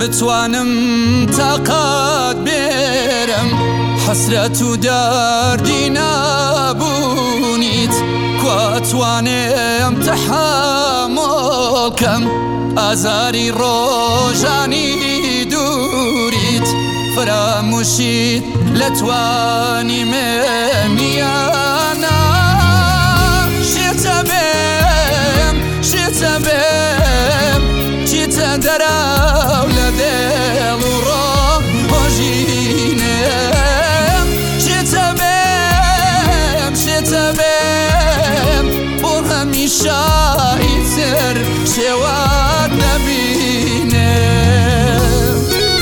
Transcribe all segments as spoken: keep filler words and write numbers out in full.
بتوانم تاقات بێرم حەسرەت و دەردی نابوونیت کواتوانێم تەحامۆڵکەم ئازاری ڕۆژانی دووریت فراموشیت لە توانی منیانە شێتە بێم شێتە بێم چیتە دەراو لە دێڵ و ڕۆژینێم شێتە بێم شێتە بێم بۆ هەمیشە ئیتر شێوات نەبینێم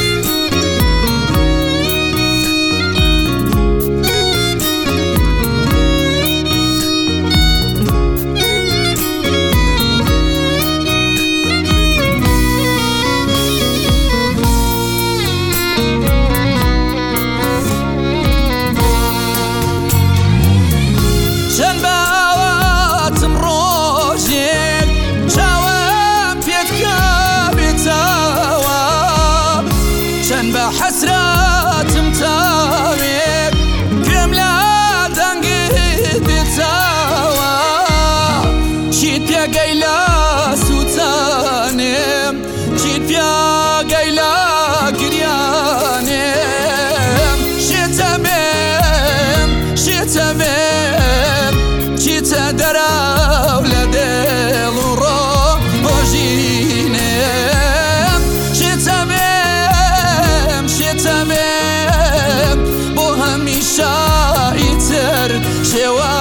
چەند بە ئاواتم ڕۆژێک چاوم پێتکە بێتەوە چەند بە حەسرەتم تاوێک گوێم لە دەنگت بێتەوە چیت پێگەی لە سووتانێم چیت پێگەی لە گریانێم شێتە بێم شێتە بێم چیتە دەراو لە دێڵ و ڕۆژینێم شێتە بێم شێتە بێم بۆ هەمیشە ئیتر شێوە